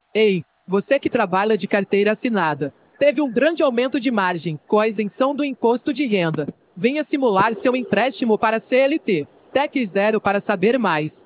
Ei, você que trabalha de carteira assinada, teve um grande aumento de margem com a isenção do imposto de renda. Venha simular seu empréstimo para CLT. Tec Zero para saber mais.